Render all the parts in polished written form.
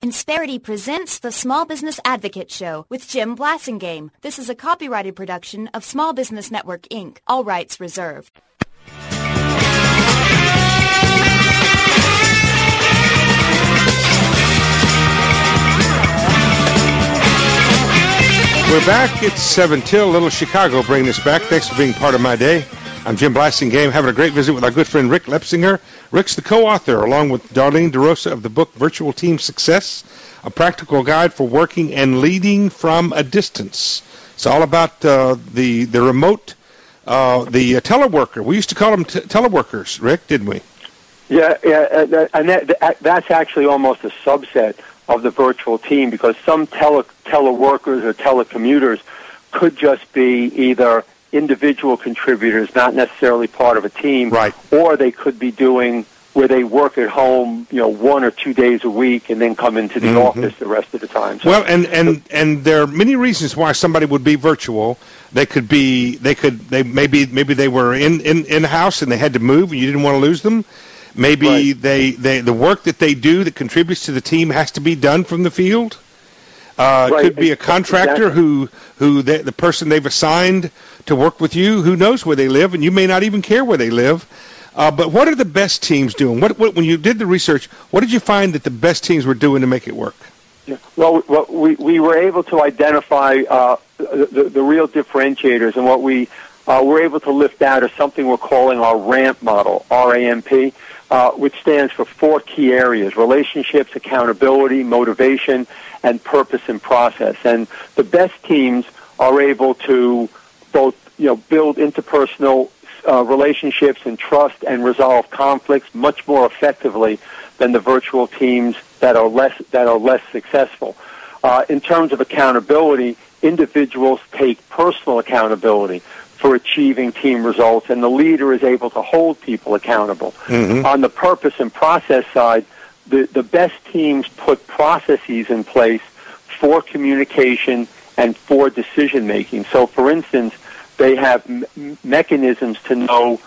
Insperity presents the Small Business Advocate Show with Jim Blasingame. This is a copyrighted production of Small Business Network, Inc. All rights reserved. We're back. It's 7 till. Little Chicago bringing us back. Thanks for being part of my day. I'm Jim Blasingame, having a great visit with our good friend Rick Lepsinger. Rick's the co-author, along with Darlene DeRosa, of the book Virtual Team Success, a practical guide for working and leading from a distance. It's all about the remote, the teleworker. We used to call them teleworkers, Rick, didn't we? Yeah, and that's actually almost a subset of the virtual team, because some teleworkers or telecommuters could just be either individual contributors, not necessarily part of a team, right, or they could be doing where they work at home, 1 or 2 days a week, and then come into the office the rest of the time. So, well, and there are many reasons why somebody would be virtual. Maybe they were in house and they had to move and you didn't want to lose them. Maybe right. The work that they do that contributes to the team has to be done from the field. It could be a contractor who the person they've assigned to work with you, who knows where they live, and you may not even care where they live. But what are the best teams doing? What when you did the research, what did you find that the best teams were doing to make it work? Yeah. Well, we were able to identify the real differentiators, and what we were able to lift out is something we're calling our RAMP model, R-A-M-P, which stands for 4 key areas: relationships, accountability, motivation, and purpose and process. And the best teams are able to both, build interpersonal relationships and trust and resolve conflicts much more effectively than the virtual teams that are less successful. In terms of accountability, individuals take personal accountability for achieving team results, and the leader is able to hold people accountable. Mm-hmm. On the purpose and process side, the best teams put processes in place for communication and for decision-making. So, for instance, they have mechanisms to know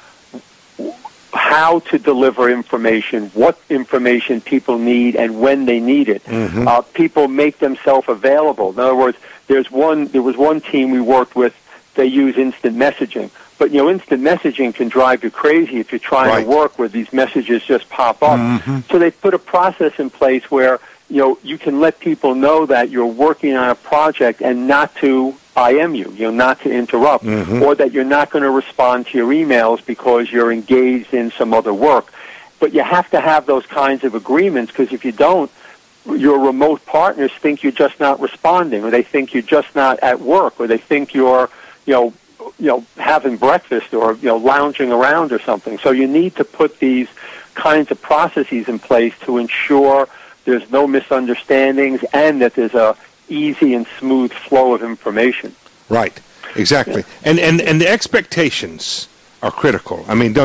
how to deliver information, what information people need, and when they need it. Mm-hmm. People make themselves available. In other words, there was one team we worked with. They use instant messaging. But, instant messaging can drive you crazy if you're trying to work where these messages just pop up. Mm-hmm. So they put a process in place where, you can let people know that you're working on a project and not to IM you, not to interrupt, or that you're not going to respond to your emails because you're engaged in some other work. But you have to have those kinds of agreements, because if you don't, your remote partners think you're just not responding, or they think you're just not at work, or they think you're having breakfast or, lounging around or something. So you need to put these kinds of processes in place to ensure there's no misunderstandings and that there's a easy and smooth flow of information. Right, exactly. Yeah. And the expectations are critical. I mean,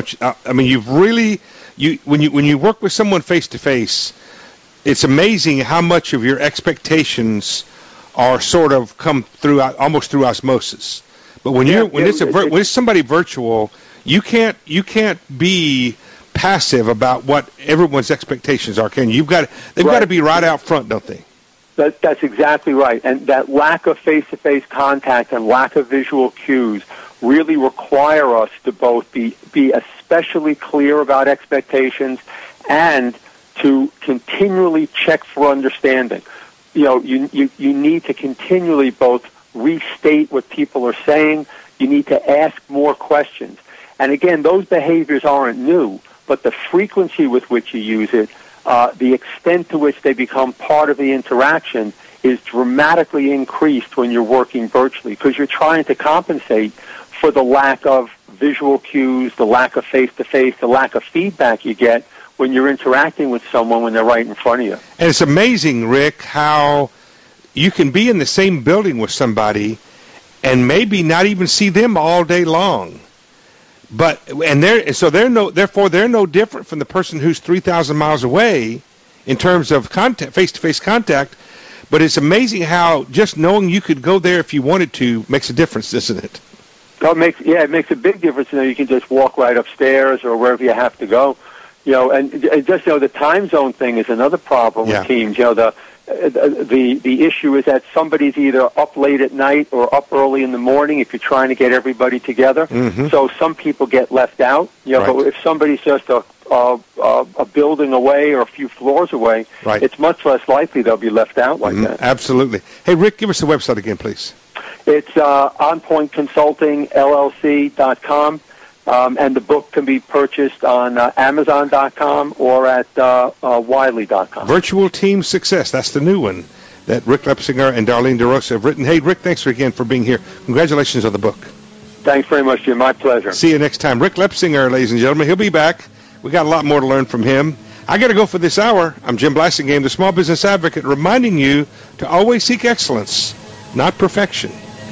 when you work with someone face to face, it's amazing how much of your expectations are sort of come through almost through osmosis. But when it's somebody virtual, you can't be passive about what everyone's expectations are, can you? They've got to be right out front, don't they? That's exactly right. And that lack of face-to-face contact and lack of visual cues really require us to both be especially clear about expectations and to continually check for understanding. You need to continually both restate what people are saying. You need to ask more questions. And again, those behaviors aren't new, but the frequency with which you use it, the extent to which they become part of the interaction is dramatically increased when you're working virtually, because you're trying to compensate for the lack of visual cues, the lack of face-to-face, the lack of feedback you get when you're interacting with someone when they're right in front of you. And it's amazing, Rick, how you can be in the same building with somebody and maybe not even see them all day long. Therefore they're no different from the person who's 3,000 miles away in terms of contact, face-to-face contact. But it's amazing how just knowing you could go there if you wanted to makes a difference, doesn't it? It makes a big difference. You can just walk right upstairs or wherever you have to go. And just the time zone thing is another problem with teams. the issue is that somebody's either up late at night or up early in the morning if you're trying to get everybody together. Mm-hmm. So some people get left out. Right. But if somebody's just a building away or a few floors away, right. It's much less likely they'll be left out like that. Absolutely. Hey, Rick, give us the website again, please. It's onpointconsultingllc.com. And the book can be purchased on Amazon.com or at Wiley.com. Virtual Team Success. That's the new one that Rick Lepsinger and Darlene DeRosa have written. Hey, Rick, thanks again for being here. Congratulations on the book. Thanks very much, Jim. My pleasure. See you next time. Rick Lepsinger, ladies and gentlemen. He'll be back. We got a lot more to learn from him. I got to go for this hour. I'm Jim Blasingame, the Small Business Advocate, reminding you to always seek excellence, not perfection.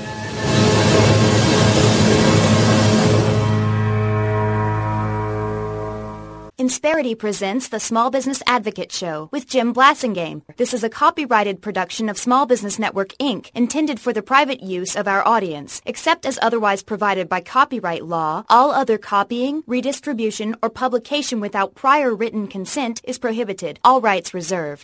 Insperity presents the Small Business Advocate Show with Jim Blasingame. This is a copyrighted production of Small Business Network, Inc., intended for the private use of our audience. Except as otherwise provided by copyright law, all other copying, redistribution, or publication without prior written consent is prohibited. All rights reserved.